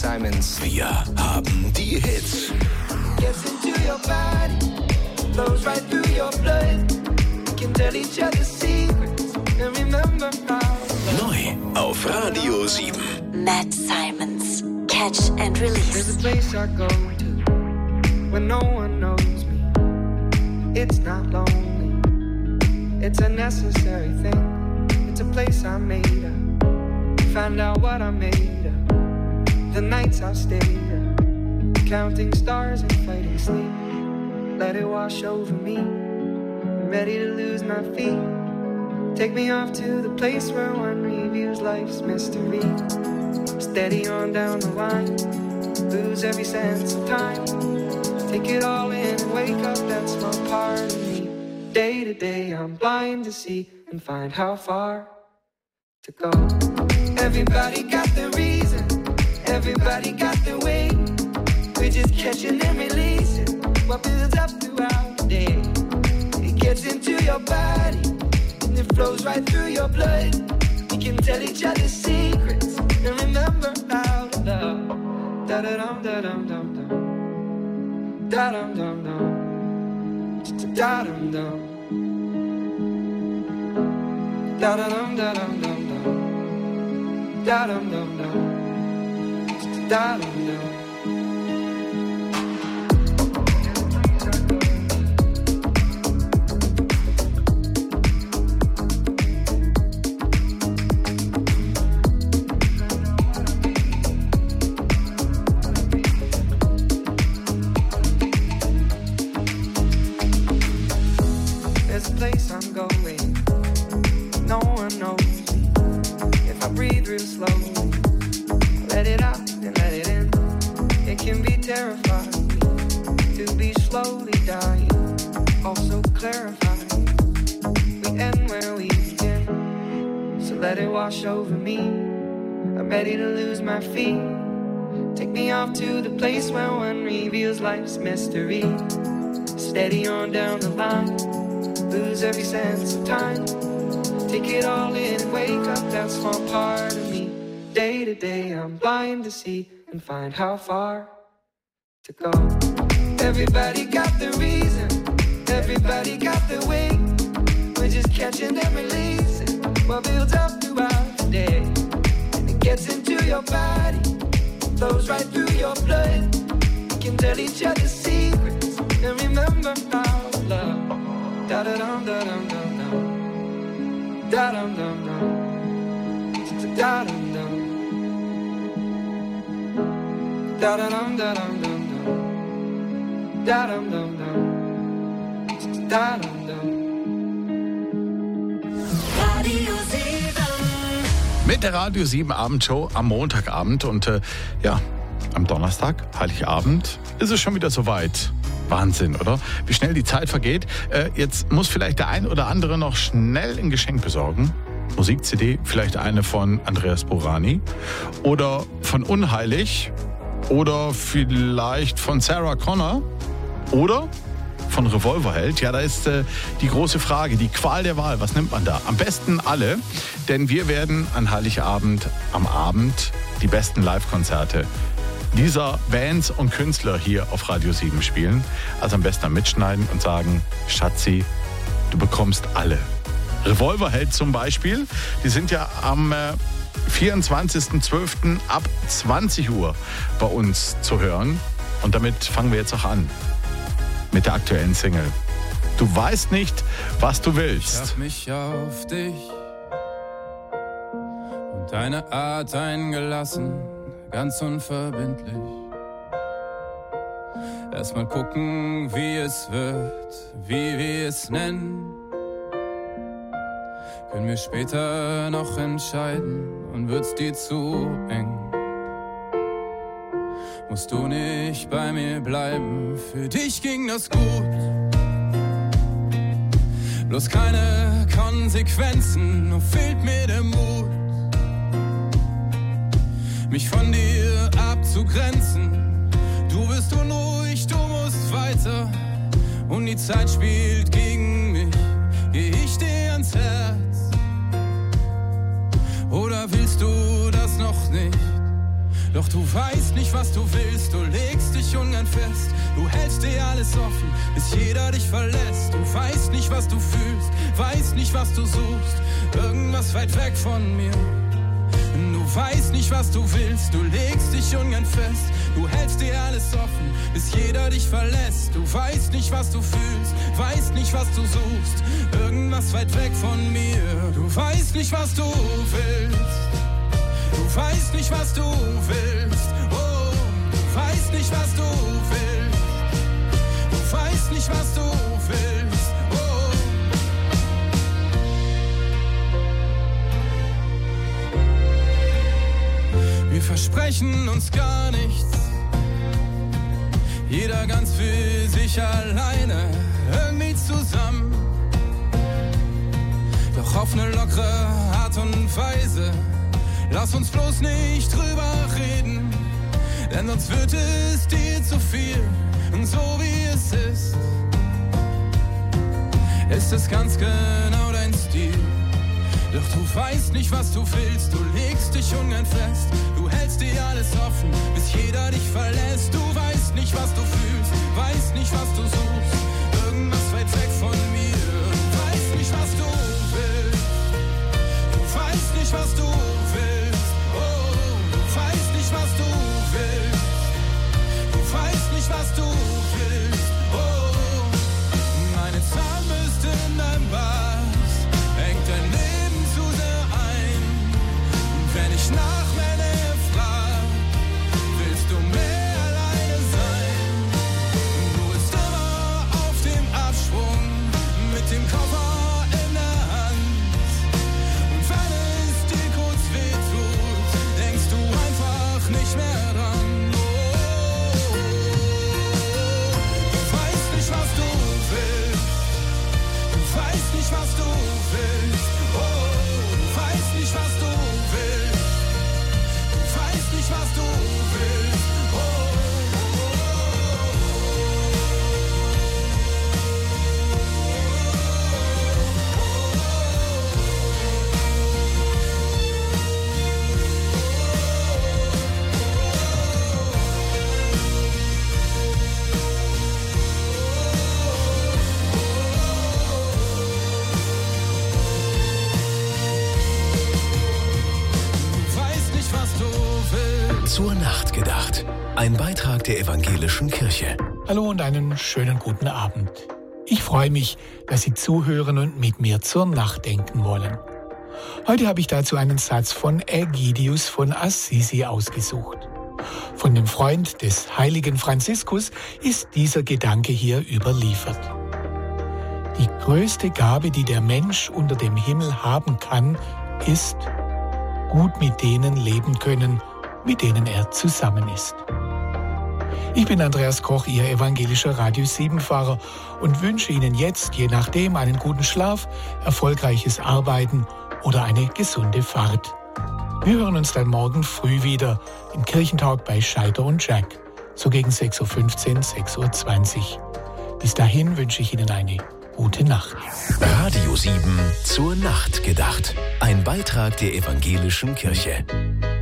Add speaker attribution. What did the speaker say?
Speaker 1: Simons.
Speaker 2: Wir haben die Hits.
Speaker 3: Gets into your body, flows right through your blood. We can tell each other secrets and remember how.
Speaker 2: Neu auf Radio 7.
Speaker 4: Matt Simons, Catch and Release.
Speaker 3: There's a place I go to when no one knows me. It's not lonely, it's a necessary thing. It's a place I made up, find out what I made of. The nights I've stayed up, counting stars and fighting sleep. Let it wash over me, I'm ready to lose my feet. Take me off to the place where one reviews life's mystery. Steady on down the line, lose every sense of time. Take it all in and wake up that small part of me. Day to day I'm blind to see and find how far to go. Everybody got the reason, everybody got the way. We're just catching and releasing what builds up throughout the day. It gets into your body and it flows right through your blood. We can tell each other secrets and remember how to love. Da-da-dum, da-dum, dum-dum. Da-dum-dum-dum. Da-dum-dum. Da-dum-dum-dum-dum-dum. Da-dum-dum-dum. Da-dum-dum. Over me, I'm ready to lose my feet. Take me off to the place where one reveals life's mystery. Steady on down the line, lose every sense of time. Take it all in and wake up that small part of me. Day to day I'm blind to see and find how far to go. Everybody got the reason, everybody got the way. We're just catching and releasing what builds up throughout the day. And it gets into your body, flows right through your blood. We can tell each other secrets and remember how to love. Da-da-dum, da-dum, dum-dum. Da-dum, dum-dum. Da-dum-dum. Da-da-dum, da-dum, dum-dum. Da-dum, dum-dum. Da-dum-dum.
Speaker 4: Radio 7.
Speaker 5: Mit der Radio 7 Abendshow am Montagabend und am Donnerstag, Heiligabend, ist es schon wieder soweit. Wahnsinn, oder? Wie schnell die Zeit vergeht. Jetzt muss vielleicht der ein oder andere noch schnell ein Geschenk besorgen. Musik-CD, vielleicht eine von Andreas Burani oder von Unheilig oder vielleicht von Sarah Connor oder von Revolverheld. Ja, da ist die große Frage, die Qual der Wahl. Was nimmt man da? Am besten alle, denn wir werden an Heiligabend am Abend die besten Live-Konzerte dieser Bands und Künstler hier auf Radio 7 spielen. Also am besten mitschneiden und sagen, Schatzi, du bekommst alle. Revolverheld zum Beispiel, die sind ja am 24.12. ab 20 Uhr bei uns zu hören. Und damit fangen wir jetzt auch an. Mit der aktuellen Single. Du weißt nicht, was du willst.
Speaker 6: Ich hab mich auf dich und deine Art eingelassen, ganz unverbindlich. Erstmal gucken, wie es wird, wie wir es nennen. Können wir später noch entscheiden und wird's dir zu eng. Musst du nicht bei mir bleiben, für dich ging das gut. Bloß keine Konsequenzen, nur fehlt mir der Mut, mich von dir abzugrenzen. Du wirst unruhig, du musst weiter und die Zeit spielt gegen mich. Geh ich dir ans Herz oder willst du das noch nicht? Doch du weißt nicht, was du willst, du legst dich ungern fest. Du hältst dir alles offen, bis jeder dich verlässt. Du weißt nicht, was du fühlst, weißt nicht, was du suchst. Irgendwas weit weg von mir. Du weißt nicht, was du willst, du legst dich ungern fest. Du hältst dir alles offen, bis jeder dich verlässt. Du weißt nicht, was du fühlst, weißt nicht, was du suchst. Irgendwas weit weg von mir. Du weißt nicht, was du willst. Du weißt nicht, was du willst. Oh, du weißt nicht, was du willst. Du weißt nicht, was du willst. Oh. Wir versprechen uns gar nichts. Jeder ganz für sich alleine, irgendwie zusammen. Doch auf eine lockere Art und Weise. Lass uns bloß nicht drüber reden, denn sonst wird es dir zu viel. Und so wie es ist ganz genau dein Stil. Doch du weißt nicht, was du willst, du legst dich ungern fest. Du hältst dir alles offen, bis jeder dich verlässt. Du weißt nicht, was du fühlst, weißt nicht, was du suchst. Irgendwas weit weg von mir. Du weißt nicht, was du willst. Du weißt nicht, was du willst. Oh, du weißt nicht, was du willst. Du weißt nicht, was du willst. Oh, meine Zahnbürste in deinem Bart hängt dein Leben zu sehr ein. Und wenn ich nach mir frag, willst du mehr alleine sein. Du bist immer auf dem Absprung mit dem Koffer in der Hand. Und wenn es dir kurz wehtut, denkst du einfach nicht mehr dran. Oh, du weißt nicht, was du willst. Du weißt nicht, was du willst. Oh, du weißt nicht, was du willst. Du weißt nicht, was du willst. Oh, du weißt nicht, was du willst.
Speaker 2: Zur Nacht gedacht. Ein Beitrag der Evangelischen Kirche.
Speaker 1: Hallo und einen schönen guten Abend. Ich freue mich, dass Sie zuhören und mit mir zur Nacht denken wollen. Heute habe ich dazu einen Satz von Ägidius von Assisi ausgesucht. Von dem Freund des heiligen Franziskus ist dieser Gedanke hier überliefert. Die größte Gabe, die der Mensch unter dem Himmel haben kann, ist, gut mit denen leben können, mit denen er zusammen ist. Ich bin Andreas Koch, Ihr evangelischer Radio 7-Fahrer und wünsche Ihnen jetzt, je nachdem, einen guten Schlaf, erfolgreiches Arbeiten oder eine gesunde Fahrt. Wir hören uns dann morgen früh wieder im Kirchentalk bei Scheider und Jack, so gegen 6.15 Uhr, 6.20 Uhr. Bis dahin wünsche ich Ihnen eine gute Nacht.
Speaker 2: Radio 7 zur Nacht gedacht. Ein Beitrag der Evangelischen Kirche.